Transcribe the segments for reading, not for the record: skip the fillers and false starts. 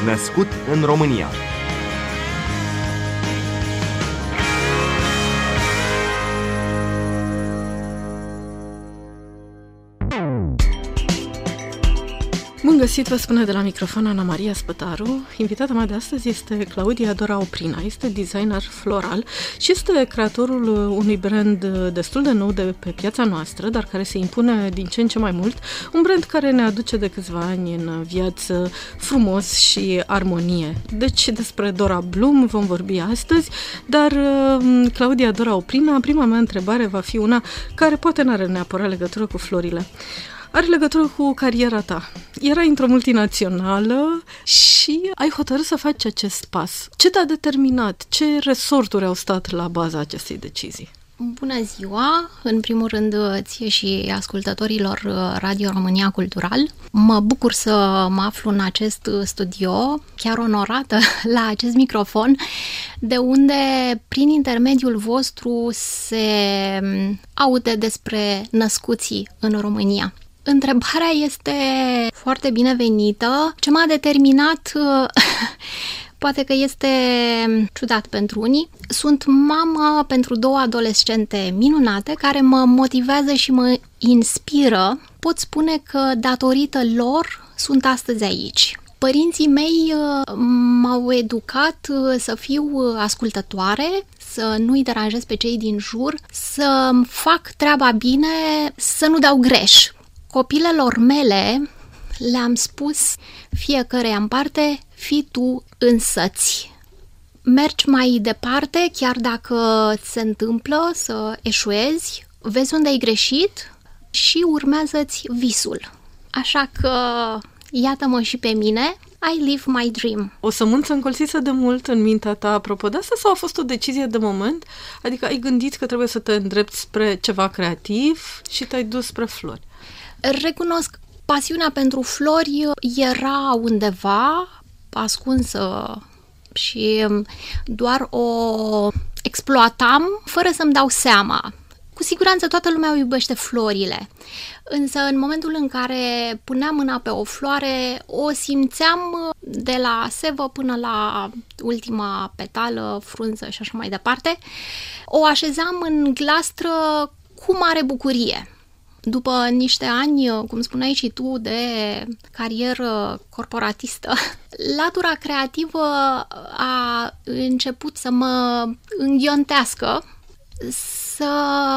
Născut în România. Bun găsit, vă spune de la microfon Ana Maria Spătaru. Invitata mea de astăzi este Claudia Dora Oprina, este designer floral și este creatorul unui brand destul de nou de pe piața noastră, dar care se impune din ce în ce mai mult, un brand care ne aduce de câțiva ani în viață frumos și armonie. Deci despre Dora Bloom vom vorbi astăzi, dar Claudia Dora Oprina, prima mea întrebare va fi una care poate n-are neapărat legătură cu florile. Are legătură cu cariera ta. Erai într-o multinațională și ai hotărât să faci acest pas. Ce te-a determinat? Ce resorturi au stat la baza acestei decizii? Bună ziua! În primul rând, ție și ascultătorilor Radio România Cultural. Mă bucur să mă aflu în acest studio, chiar onorată la acest microfon, de unde, prin intermediul vostru, se aude despre născuții în România. Întrebarea este foarte binevenită. Ce m-a determinat, poate că este ciudat pentru unii. Sunt mamă pentru două adolescente minunate care mă motivează și mă inspiră. Pot spune că datorită lor sunt astăzi aici. Părinții mei m-au educat să fiu ascultătoare, să nu-i deranjez pe cei din jur, să fac treaba bine, să nu dau greș. Copilelor mele le-am spus fiecăreia în parte, fii tu însăți. Mergi mai departe, chiar dacă se întâmplă să eșuezi, vezi unde ai greșit și urmează-ți visul. Așa că iată-mă și pe mine, I live my dream. O sămânță încolțită de mult în mintea ta apropo de asta sau a fost o decizie de moment? Adică ai gândit că trebuie să te îndrepți spre ceva creativ și te-ai dus spre flori? Recunosc, pasiunea pentru flori era undeva ascunsă și doar o exploatam fără să-mi dau seama. Cu siguranță toată lumea iubește florile, însă în momentul în care puneam mâna pe o floare, o simțeam de la sevă până la ultima petală, frunză și așa mai departe. O așezam în glastră cu mare bucurie. După niște ani, cum spuneai și tu, de carieră corporatistă, latura creativă a început să mă înghiontească, să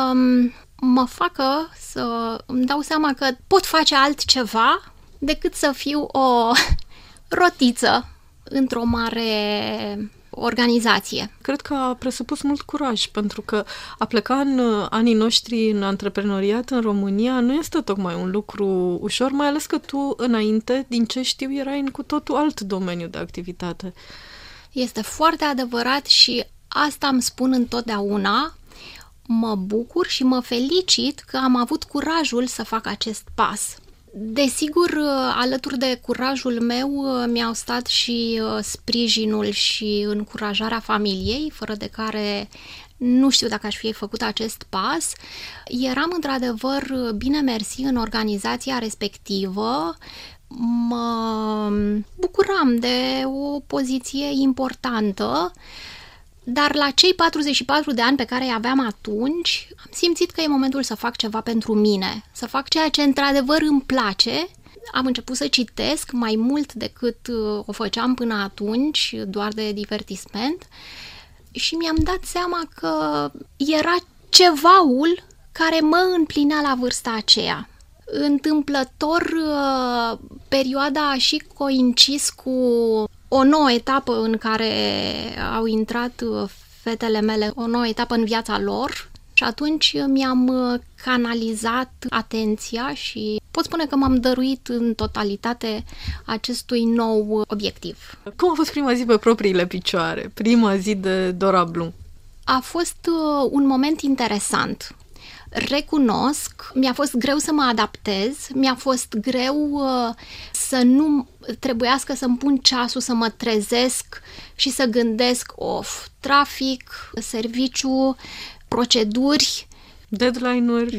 mă facă să îmi dau seama că pot face altceva decât să fiu o rotiță într-o mare organizație. Cred că a presupus mult curaj, pentru că a pleca în anii noștri în antreprenoriat în România nu este tocmai un lucru ușor, mai ales că tu, înainte, din ce știu, erai în cu totul alt domeniu de activitate. Este foarte adevărat și asta îmi spun întotdeauna. Mă bucur și mă felicit că am avut curajul să fac acest pas. Desigur, alături de curajul meu mi-au stat și sprijinul și încurajarea familiei, fără de care nu știu dacă aș fi făcut acest pas. Eram într-adevăr bine mersi în organizația respectivă, mă bucuram de o poziție importantă, dar la cei 44 de ani pe care îi aveam atunci, am simțit că e momentul să fac ceva pentru mine, să fac ceea ce într-adevăr îmi place. Am început să citesc mai mult decât o făceam până atunci, doar de divertisment, și mi-am dat seama că era cevaul care mă împlinea la vârsta aceea. Întâmplător, perioada a și coincis cu o nouă etapă în care au intrat fetele mele, o nouă etapă în viața lor și atunci mi-am canalizat atenția și pot spune că m-am dăruit în totalitate acestui nou obiectiv. Cum a fost prima zi pe propriile picioare? Prima zi de Dora Bloom? A fost un moment interesant. Recunosc, mi-a fost greu să mă adaptez, mi-a fost greu să nu trebuiască să-mi pun ceasul, să mă trezesc și să gândesc trafic, serviciu, proceduri, deadline-uri.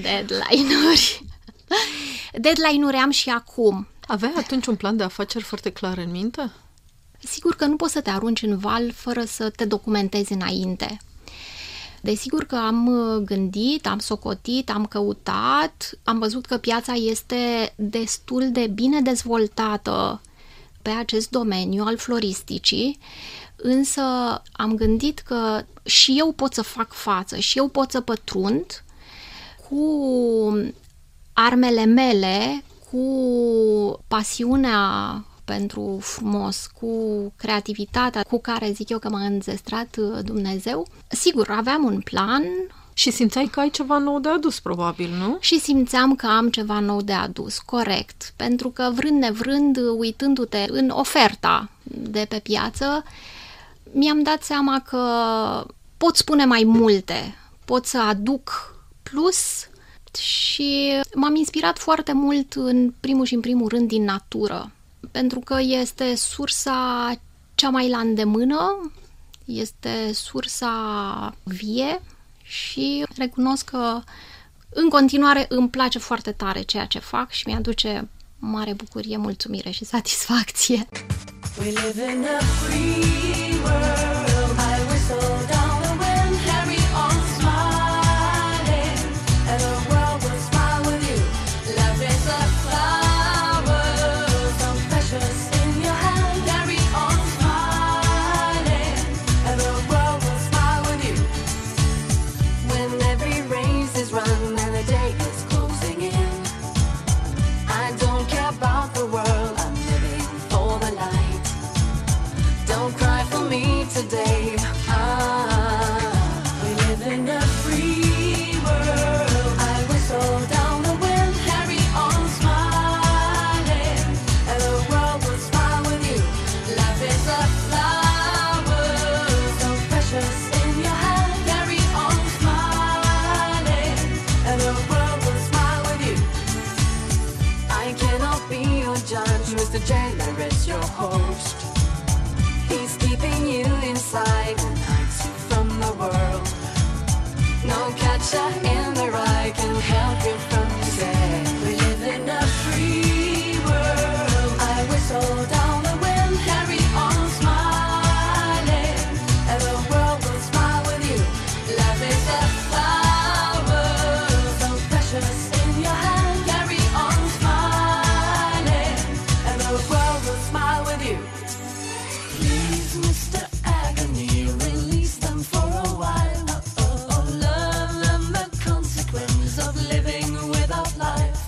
Deadline-uri am și acum. Aveai atunci un plan de afaceri foarte clar în minte? Sigur că nu poți să te arunci în val fără să te documentezi înainte. Desigur că am gândit, am socotit, am căutat, am văzut că piața este destul de bine dezvoltată pe acest domeniu al floristicii, însă am gândit că și eu pot să fac față, și eu pot să pătrund cu armele mele, cu pasiunea pentru frumos, cu creativitatea cu care zic eu că m-a înzestrat Dumnezeu. Sigur, aveam un plan. Și simțeai că ai ceva nou de adus, probabil, nu? Și simțeam că am ceva nou de adus, corect. Pentru că, vrând nevrând, uitându-te în oferta de pe piață, mi-am dat seama că pot spune mai multe, pot să aduc plus și m-am inspirat foarte mult în primul rând din natură. Pentru că este sursa cea mai la îndemână, este sursa vie și recunosc că în continuare îmi place foarte tare ceea ce fac și mi-aduce mare bucurie, mulțumire și satisfacție. We live in a free world. I whistle down the wind, carry on smiling, and the world will smile with you. Love is a flower, so precious in your hand. Carry on smiling, and the world will smile with you. When every race is run and the day is closing in, I don't care about the world. I'm living for the light. Don't cry for me today. We live in a free world. I whistle down the wind, carry on smiling, and the world will smile with you. Life is a flower, so precious in your hand. Carry on smiling, and the world will smile with you. I cannot be your judge, Mr. Jailer is your host. He's keeping you inside and hides you from the world. No catcher in the rye can help you from today. We live in a free world. I whistle down the wind, carry on smiling, and the world will smile with you. Love is a flower, so precious in your hand. Carry on smiling, and the world will smile with you. Please, Mr. Agony, release them for a while. Learn them the consequence of living without life.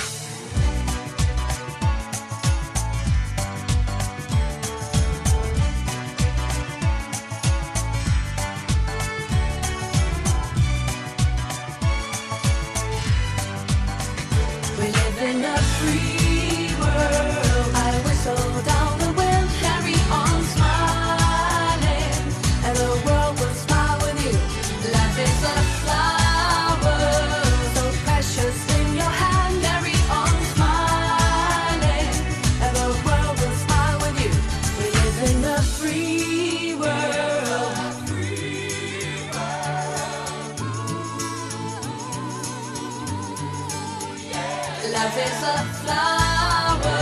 We live in a free world. I whistle down the wind, carry on smiling, and the world will smile with you. Life is a flower, so precious in your hand. Carry on smiling, and the world will smile with you. We live in a free world. Life is a flower.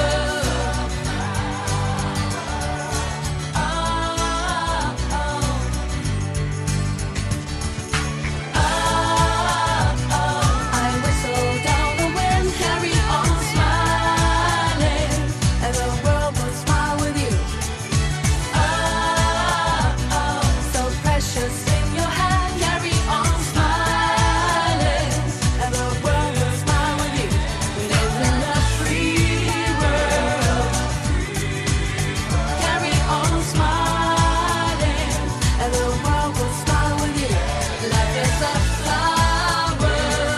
I whistle down the wind, carry on smiling, and the world will smile with you. So precious in your hand, carry on smiling, and the world will smile with you. We live in a free world. Carry on smiling, and the world will smile with you. Life is a flower.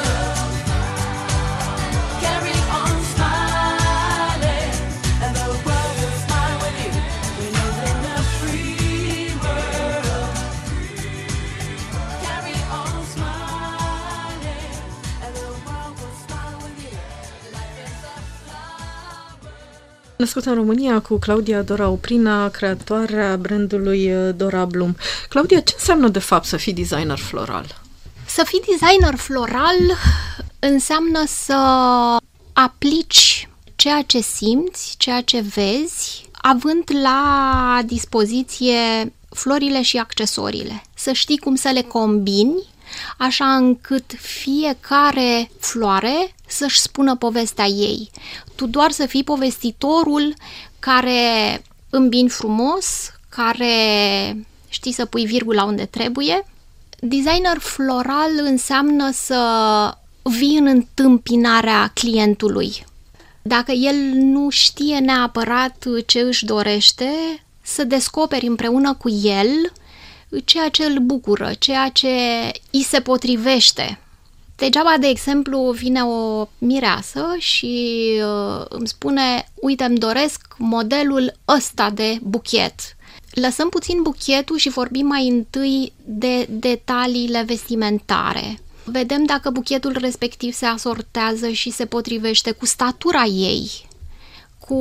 Carry on smiling, and the world will smile with you. We live in a free world. Carry on smiling, and the world will smile with you. Life is a flower. Născută în România cu Claudia Dora Oprina, creatoarea brandului Dora Bloom. Claudia, ce înseamnă de fapt să fii designer floral? Să fii designer floral înseamnă să aplici ceea ce simți, ceea ce vezi, având la dispoziție florile și accesoriile, să știi cum să le combini, așa încât fiecare floare să-și spună povestea ei. Tu doar să fii povestitorul care îmbini frumos, care știi să pui virgula unde trebuie. Designer floral înseamnă să vii în întâmpinarea clientului. Dacă el nu știe neapărat ce își dorește, să descoperi împreună cu el ceea ce îl bucură, ceea ce îi se potrivește. Degeaba, de exemplu, vine o mireasă și îmi spune: uite, îmi doresc modelul ăsta de buchet. Lăsăm puțin buchetul și vorbim mai întâi de detaliile vestimentare. Vedem dacă buchetul respectiv se asortează și se potrivește cu statura ei, cu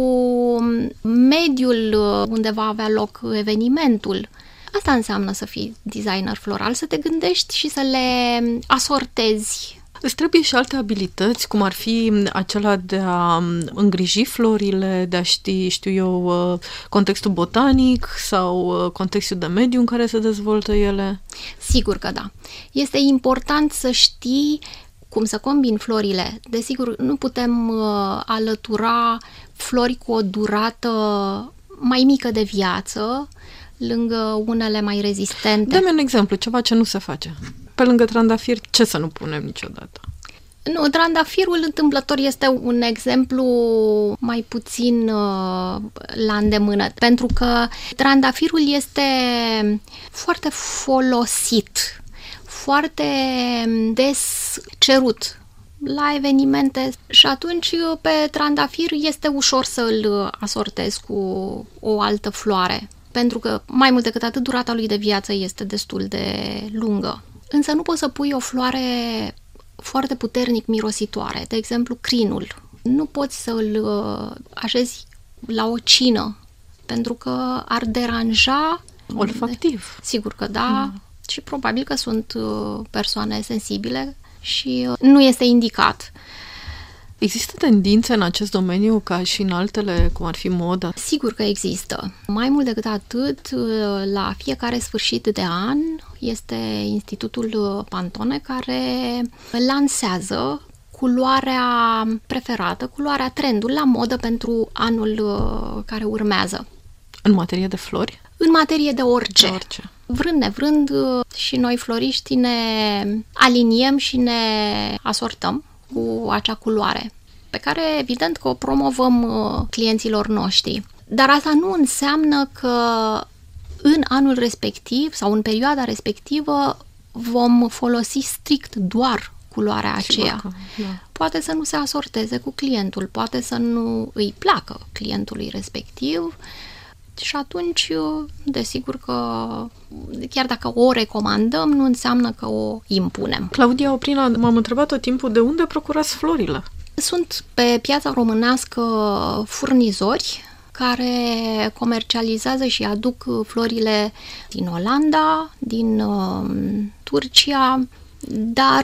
mediul unde va avea loc evenimentul. Asta înseamnă să fii designer floral, să te gândești și să le asortezi. Îți trebuie și alte abilități, cum ar fi acela de a îngriji florile, de a ști, știu eu, contextul botanic sau contextul de mediu în care se dezvoltă ele? Sigur că da. Este important să știi cum să combini florile. Desigur, nu putem alătura flori cu o durată mai mică de viață, lângă unele mai rezistente. Dă-mi un exemplu, ceva ce nu se face. Pe lângă trandafir, ce să nu punem niciodată? Nu, trandafirul întâmplător este un exemplu mai puțin la îndemână, pentru că trandafirul este foarte folosit, foarte des cerut la evenimente și atunci pe trandafir este ușor să îl asortezi cu o altă floare, pentru că mai mult decât atât durata lui de viață este destul de lungă. Însă nu poți să pui o floare foarte puternic mirositoare, de exemplu crinul. Nu poți să îl așezi la o cină, pentru că ar deranja... Olfactiv. Sigur că da, și probabil că sunt persoane sensibile și nu este indicat. Există tendințe în acest domeniu ca și în altele, cum ar fi moda? Sigur că există. Mai mult decât atât, la fiecare sfârșit de an este Institutul Pantone care lansează culoarea preferată, culoarea trendul la modă pentru anul care urmează. În materie de flori? În materie de orice. De orice. Vrând nevrând, și noi floriști ne aliniem și ne asortăm cu acea culoare, pe care evident că o promovăm clienților noștri. Dar asta nu înseamnă că în anul respectiv sau în perioada respectivă vom folosi strict doar culoarea aceea. Poate să nu se asorteze cu clientul, poate să nu îi placă clientului respectiv și atunci, desigur că chiar dacă o recomandăm, nu înseamnă că o impunem. Claudia Oprina, m-am întrebat tot timpul de unde procurați florile? Sunt pe piața românească furnizori care comercializează și aduc florile din Olanda, din Turcia, dar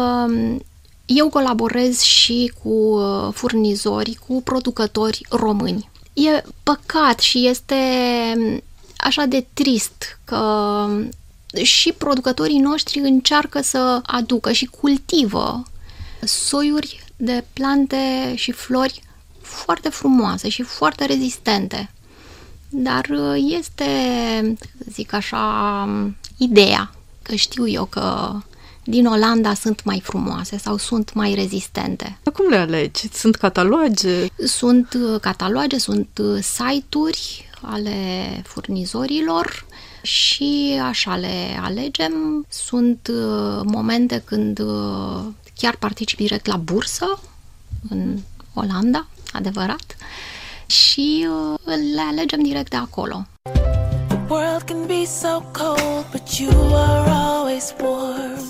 eu colaborez și cu furnizori, cu producători români. E păcat și este așa de trist că și producătorii noștri încearcă să aducă și cultivă soiuri de plante și flori foarte frumoase și foarte rezistente. Dar este, zic așa, ideea că știu eu că din Olanda sunt mai frumoase sau sunt mai rezistente. Cum le alegi? Sunt cataloage? Sunt cataloage, sunt site-uri ale furnizorilor și așa le alegem. Sunt momente când chiar particip direct la bursă în Olanda, adevărat, și le alegem direct de acolo. The world can be so cold, but you are always warm.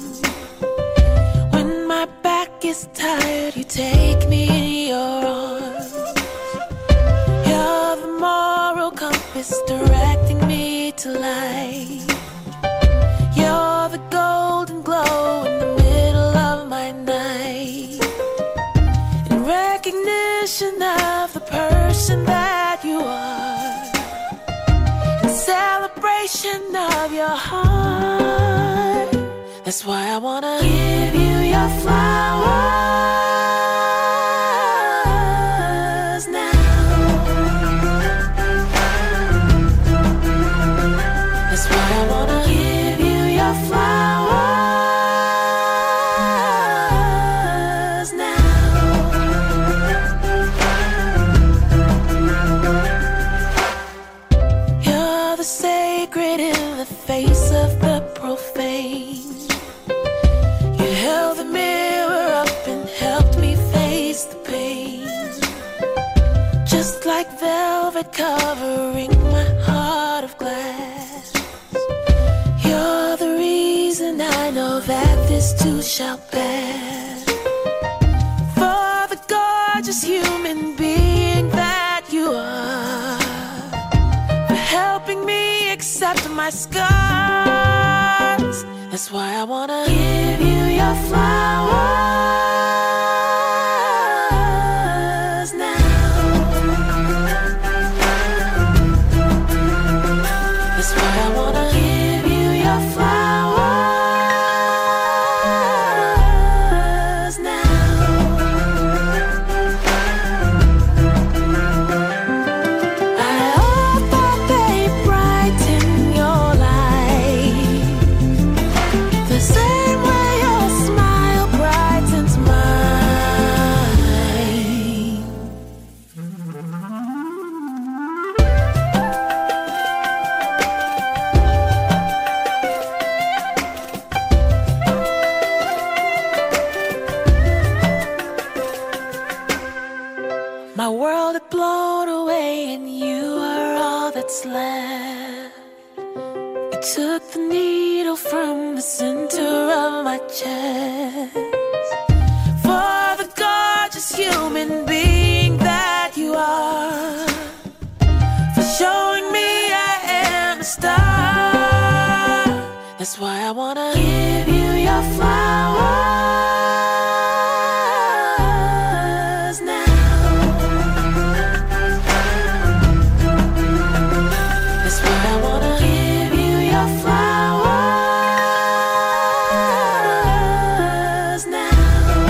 When my back is tired, you take me in your arms. You're the moral compass directing me to light. You're the golden glow in the middle of my night. In recognition of the person that you are, your heart. That's why I wanna give you your flowers now. That's why I wanna give you your flowers now. You're the sacred in the face of the profane. You held the mirror up and helped me face the pain. Just like velvet covering my heart of glass. You're the reason I know that this too shall pass. For the gorgeous human being that you are, for helping me accept my scars. That's why I wanna give you your flowers now. That's why I wanna give you your flowers now. I hope that they brighten your life the same way your smile brightens mine. My world had blown away and you are all that's left. You took the needle from the center of my chest. For the gorgeous human being that you are, for showing me I am a star. That's why I wanna give you your flowers now. That's why I wanna give you your flowers now.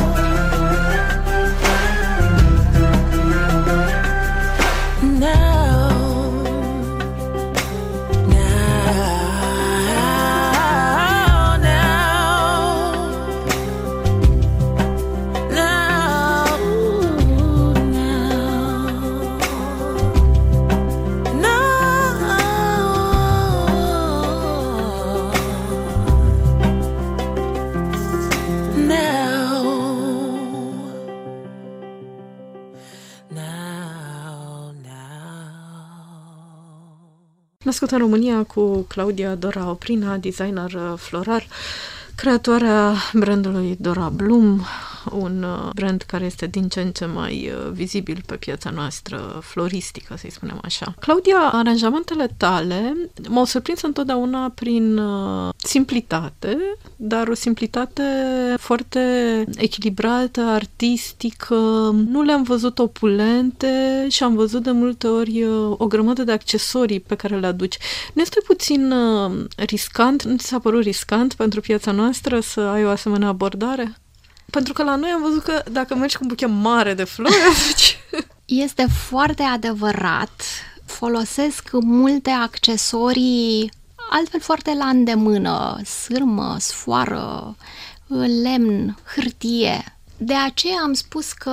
Născută în România cu Claudia Dora Oprina, designer floral, creatoarea brandului Dora Bloom, un brand care este din ce în ce mai vizibil pe piața noastră floristică, să-i spunem așa. Claudia, aranjamentele tale m-au surprins întotdeauna prin simplitate, dar o simplitate foarte echilibrată, artistică. Nu le-am văzut opulente și am văzut de multe ori o grămadă de accesorii pe care le aduci. Nu este puțin riscant? Nu ți s-a părut riscant pentru piața noastră să ai o asemenea abordare? Pentru că la noi am văzut că dacă mergi cu un buchet mare de flori, atunci... Este foarte adevărat. Folosesc multe accesorii altfel foarte la îndemână, sârmă, sfoară, lemn, hârtie. De aceea am spus că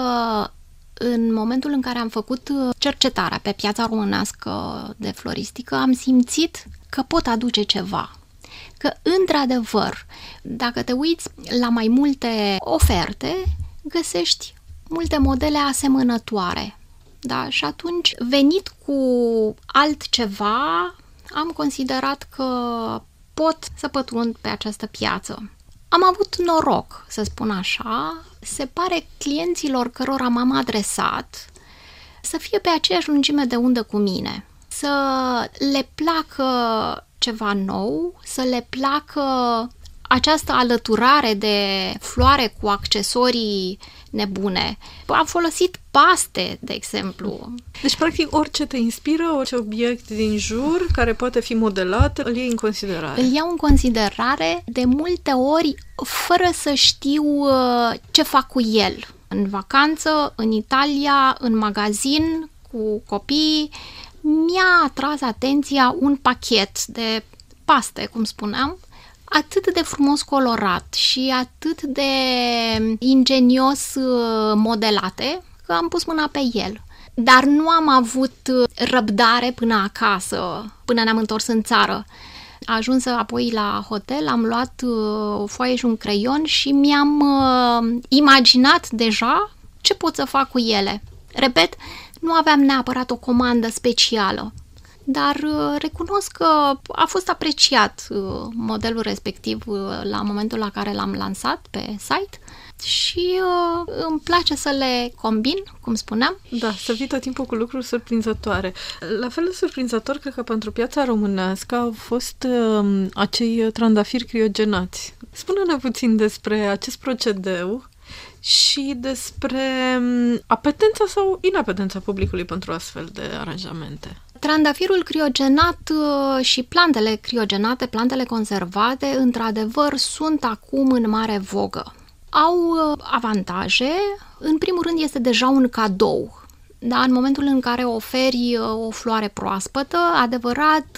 în momentul în care am făcut cercetarea pe piața românească de floristică, am simțit că pot aduce ceva. Că, într-adevăr, dacă te uiți la mai multe oferte, găsești multe modele asemănătoare. Da? Și atunci, venit cu altceva, am considerat că pot să pătrund pe această piață. Am avut noroc, să spun așa. Se pare clienților cărora m-am adresat să fie pe aceeași lungime de undă cu mine. Să le placă ceva nou, să le placă această alăturare de floare cu accesorii nebune. Am folosit paste, de exemplu. Deci, practic, orice te inspiră, orice obiect din jur care poate fi modelat, îl iei în considerare. Îl iau în considerare de multe ori fără să știu ce fac cu el. În vacanță, în Italia, în magazin, cu copiii, mi-a atras atenția un pachet de paste, cum spuneam, atât de frumos colorat și atât de ingenios modelate, că am pus mâna pe el. Dar nu am avut răbdare până acasă, până ne-am întors în țară. Ajuns apoi la hotel, am luat o foaie și un creion și mi-am imaginat deja ce pot să fac cu ele. Repet, nu aveam neapărat o comandă specială, dar recunosc că a fost apreciat modelul respectiv la momentul la care l-am lansat pe site și îmi place să le combin, cum spuneam. Da, să vii tot timpul cu lucruri surprinzătoare. La fel de surprinzător, cred că pentru piața românească au fost acei trandafiri criogenați. Spune-ne puțin despre acest procedeu și despre apetența sau inapetența publicului pentru astfel de aranjamente. Trandafirul criogenat și plantele criogenate, plantele conservate, într-adevăr, sunt acum în mare vogă. Au avantaje. În primul rând, este deja un cadou. Da, în momentul în care oferi o floare proaspătă, adevărat,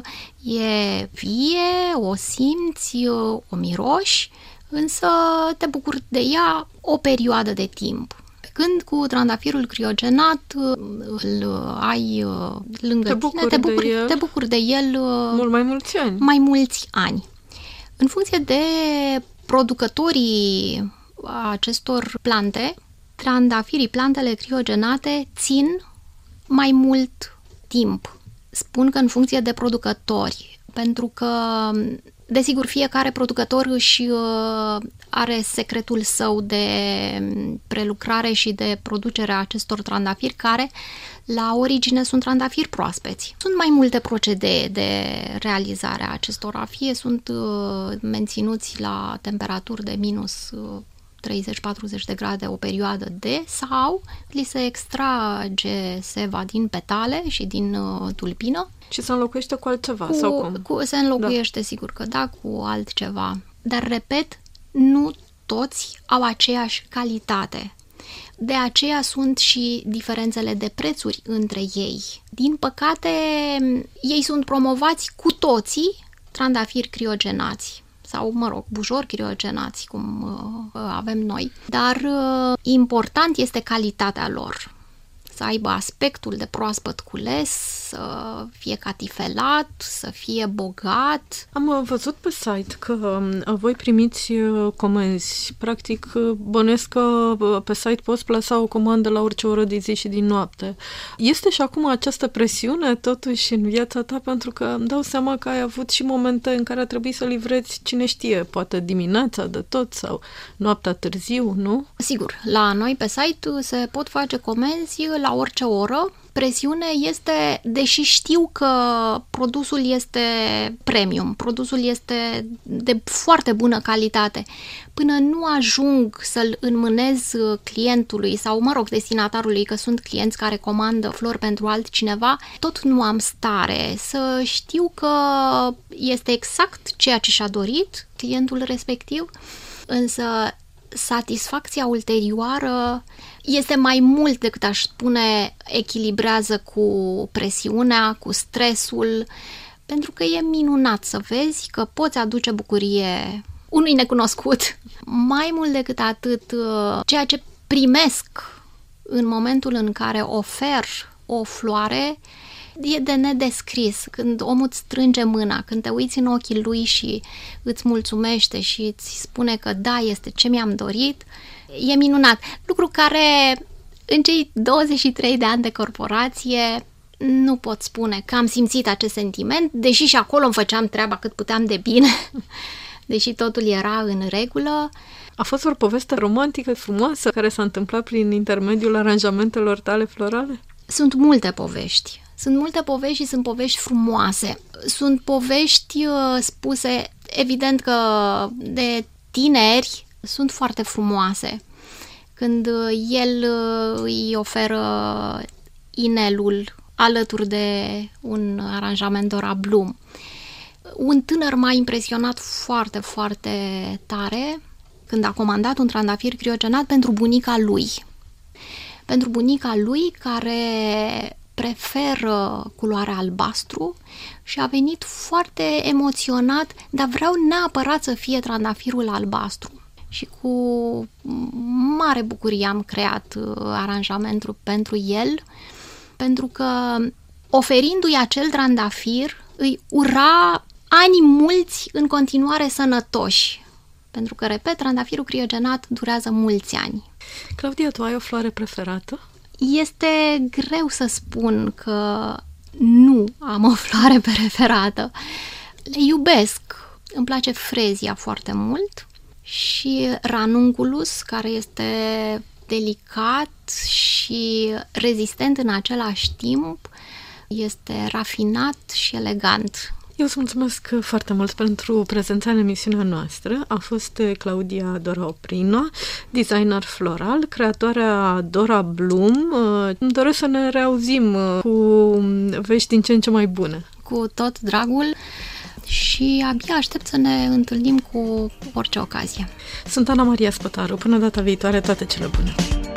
e vie, o simți, o miroși, însă te bucuri de ea o perioadă de timp. Când cu trandafirul criogenat îl ai lângă tine, te bucuri de el mult mai mulți ani. Mai mulți ani. În funcție de producătorii acestor plante, trandafirii, plantele criogenate, țin mai mult timp. Spun că în funcție de producători, pentru că, desigur, fiecare producător își are secretul său de prelucrare și de producere a acestor trandafiri, care la origine sunt trandafiri proaspeți. Sunt mai multe procedee de realizare a acestora, fie sunt menținuți la temperaturi de minus 30-40 de grade o perioadă sau li se extrage seva din petale și din tulpină. Și se înlocuiește cu altceva sau cum? Se înlocuiește, da. Sigur că da, cu altceva. Dar, repet, nu toți au aceeași calitate. De aceea sunt și diferențele de prețuri între ei. Din păcate, ei sunt promovați cu toții trandafiri criogenați sau, bujori criogenați, cum avem noi. Dar important este calitatea lor. Să aibă aspectul de proaspăt cules, să fie catifelat, să fie bogat. Am văzut pe site că voi primiți comenzi. Practic, bănuiesc că pe site poți plasa o comandă la orice oră de zi și din noapte. Este și acum această presiune, totuși, în viața ta? Pentru că îmi dau seama că ai avut și momente în care a trebuit să livrezi, cine știe, poate dimineața de tot sau noaptea târziu, nu? Sigur, la noi pe site se pot face comenzi la orice oră. Presiune este, deși știu că produsul este premium, produsul este de foarte bună calitate, până nu ajung să-l înmânez clientului sau, destinatarului, că sunt clienți care comandă flori pentru altcineva, tot nu am stare să știu că este exact ceea ce și-a dorit clientul respectiv, însă satisfacția ulterioară este mai mult decât aș spune echilibrează cu presiunea, cu stresul, pentru că e minunat să vezi că poți aduce bucurie unui necunoscut. Mai mult decât atât, ceea ce primesc în momentul în care ofer o floare e de nedescris. Când omul îți strânge mâna, când te uiți în ochii lui și îți mulțumește și îți spune că da, este ce mi-am dorit, e minunat. Lucru care în cei 23 de ani de corporație nu pot spune că am simțit acest sentiment, deși și acolo îmi făceam treaba cât puteam de bine, deși totul era în regulă. A fost o poveste romantică, frumoasă, care s-a întâmplat prin intermediul aranjamentelor tale florale? Sunt multe povești. Sunt multe povești și sunt povești frumoase. Sunt povești spuse Evident că de tineri sunt foarte frumoase. Când el îi oferă inelul alături de un aranjament Dora Bloom. Un tânăr m-a impresionat foarte, foarte tare când a comandat un trandafir criogenat pentru bunica lui. Pentru bunica lui care preferă culoarea albastru și a venit foarte emoționat, dar vreau neapărat să fie trandafirul albastru. Și cu mare bucurie am creat aranjamentul pentru el, pentru că oferindu-i acel trandafir îi ura ani mulți în continuare sănătoși. Pentru că, repet, trandafirul criogenat durează mulți ani. Claudia, tu ai o floare preferată? Este greu să spun că nu am o floare preferată. Le iubesc. Îmi place frezia foarte mult și ranunculus, care este delicat și rezistent în același timp, este rafinat și elegant. Eu îți mulțumesc foarte mult pentru prezența în emisiunea noastră. A fost Claudia Dora Oprina, designer floral, creatoarea Dora Bloom. Îmi doresc să ne reauzim cu vești din ce în ce mai bune. Cu tot dragul și abia aștept să ne întâlnim cu orice ocazie. Sunt Ana Maria Spătaru. Până data viitoare, toate cele bune!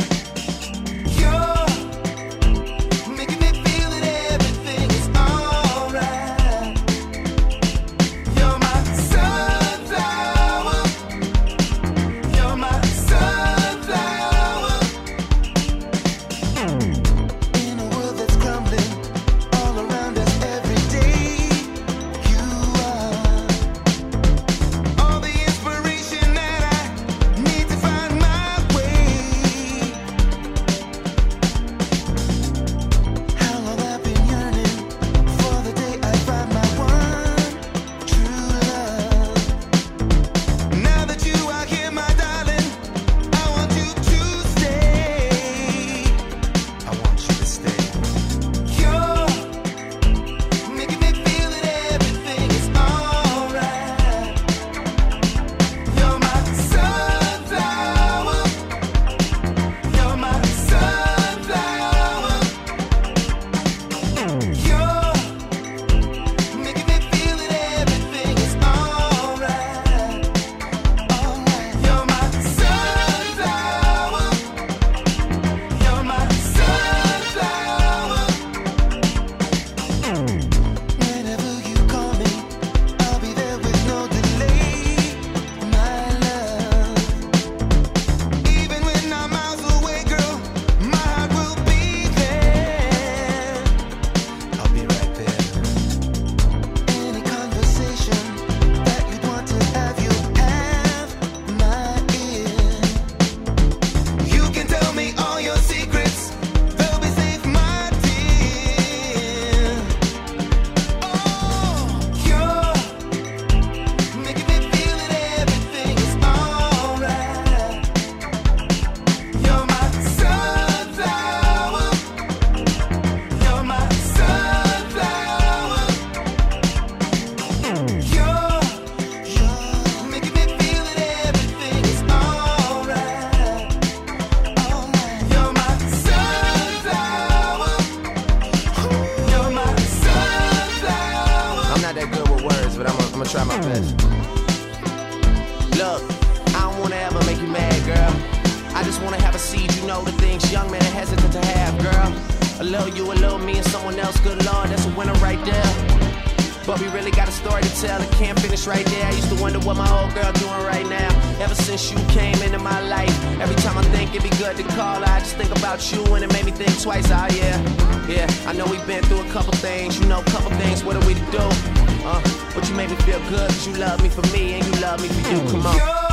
Try my best. Look, I don't wanna ever make you mad, girl. I just wanna have a seed, you know, the things young men are hesitant to have, girl. A little you, a little me, and someone else, good Lord, that's a winner right there. But we really got a story to tell, it can't finish right there. I used to wonder what my old girl doing right now. Ever since you came into my life, every time I think it'd be good to call her, I just think about you and it made me think twice. Oh yeah, I know we've been through a couple things, you know, a couple things, what are we to do? But you made me feel good, 'cause you love me for me and you love me for you, come on.